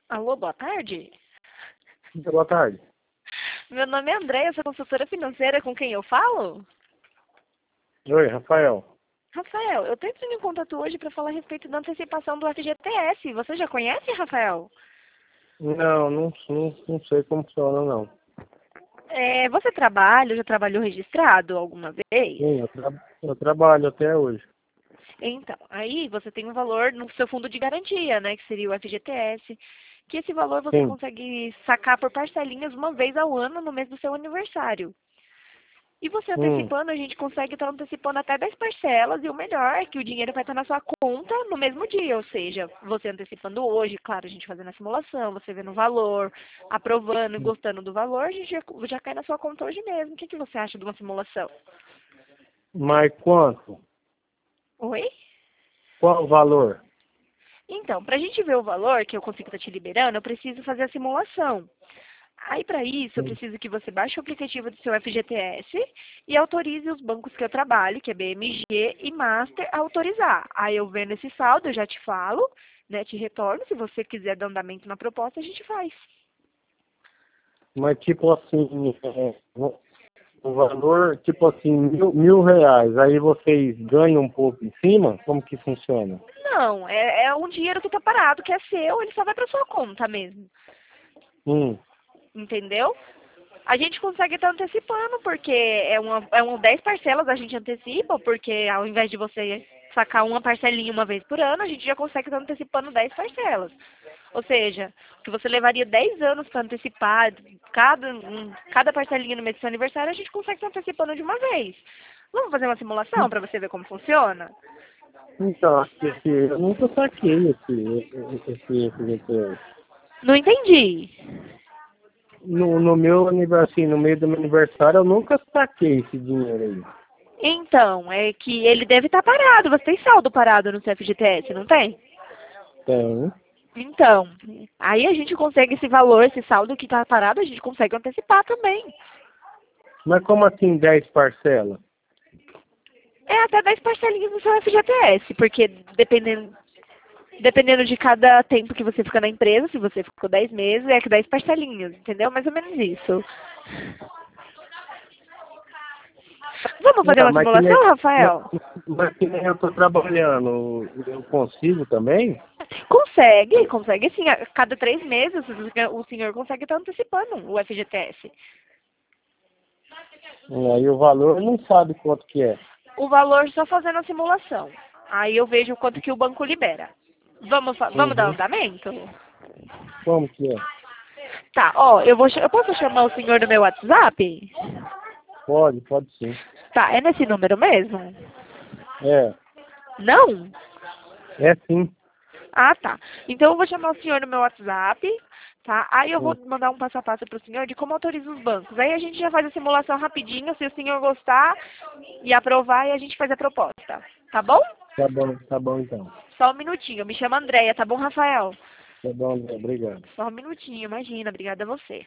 Alô, boa tarde. Boa tarde. Meu nome é Andréia, sou consultora financeira, com quem eu falo? Oi, Rafael. Rafael, eu estou entrando em contato hoje para falar a respeito da antecipação do FGTS. Você já conhece, Rafael? Não sei como funciona, não. Você trabalha, já trabalhou registrado alguma vez? Sim, eu trabalho até hoje. Então, aí você tem um valor no seu fundo de garantia, né, que seria o FGTS, que esse valor você Sim. consegue sacar por parcelinhas uma vez ao ano no mês do seu aniversário. E você Hum, antecipando, a gente consegue estar antecipando até 10 parcelas e o melhor é que o dinheiro vai estar na sua conta no mesmo dia, ou seja, você antecipando hoje, claro, a gente fazendo a simulação, você vendo o valor, aprovando e gostando do valor, a gente já cai na sua conta hoje mesmo. O que você acha de uma simulação? mas quanto? Oi? Qual o valor? Então, para a gente ver o valor que eu consigo estar te liberando, eu preciso fazer a simulação. Aí, para isso, eu Hum, preciso que você baixe o aplicativo do seu FGTS e autorize os bancos que eu trabalho, que é BMG e Master, a autorizar. Aí, eu vendo esse saldo, eu já te falo, né, te retorno. Se você quiser dar andamento na proposta, a gente faz. Mas tipo assim, o valor, tipo assim, mil reais. Aí vocês ganham um pouco em cima? Como que funciona? Não, é um dinheiro que está parado, que é seu, ele só vai para sua conta mesmo. Hum, Entendeu? A gente consegue estar antecipando, porque é 10 parcelas a gente antecipa, porque ao invés de você sacar uma parcelinha uma vez por ano, a gente já consegue estar antecipando 10 parcelas. Ou seja, que você levaria 10 anos para antecipar cada parcelinha no mês do seu aniversário, a gente consegue estar antecipando de uma vez. Vamos fazer uma simulação para você ver como funciona? então, eu nunca saquei esse FGTS. Não entendi. No meu aniversário, assim, no meio do meu aniversário, eu nunca saquei esse dinheiro aí. Então, é que ele deve estar parado. Você tem saldo parado no seu FGTS, não tem? Tem. Então, aí a gente consegue esse valor, esse saldo que está parado, a gente consegue antecipar também. Mas como assim 10 parcelas? É até 10 parcelinhas no seu FGTS, porque dependendo de cada tempo que você fica na empresa, se você ficou 10 meses, é que 10 parcelinhas, entendeu? Mais ou menos isso. Vamos fazer Não, uma simulação, mas, Rafael? mas que nem eu estou trabalhando, eu consigo também? Consegue sim. A cada 3 meses o senhor consegue estar antecipando o FGTS. Aí o valor não sabe quanto que é. O valor só fazendo a simulação. Aí eu vejo o quanto que o banco libera. Vamos dar Uhum. andamento? Como que é? Tá, ó, eu posso chamar o senhor no meu WhatsApp? Pode sim. Tá, é nesse número mesmo? É, Não? é sim. Ah, tá. Então eu vou chamar o senhor no meu WhatsApp, tá? Aí eu vou Hum. mandar um passo a passo para o senhor de como autoriza os bancos. Aí a gente já faz a simulação rapidinho, se o senhor gostar e aprovar, e a gente faz a proposta. Tá bom? Tá bom então. Só um minutinho. Me chama Andréia, tá bom, Rafael? Tá bom, André, obrigado. Só um minutinho, imagina. Obrigada a você.